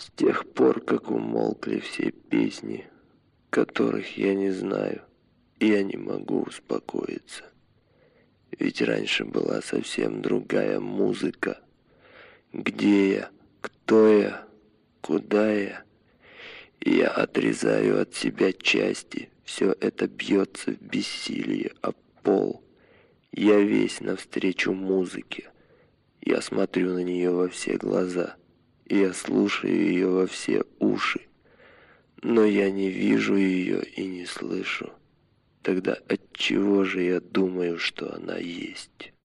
С тех пор, как умолкли все песни, которых я не знаю, я не могу успокоиться. Ведь раньше была совсем другая музыка. Где я? Кто я? Куда я? Я отрезаю от себя части. Все это бьется в бессилии об пол. Я весь навстречу музыке. Я смотрю на нее во все глаза. Я слушаю ее во все уши. Но я не вижу ее и не слышу. Тогда отчего же я думаю, что она есть?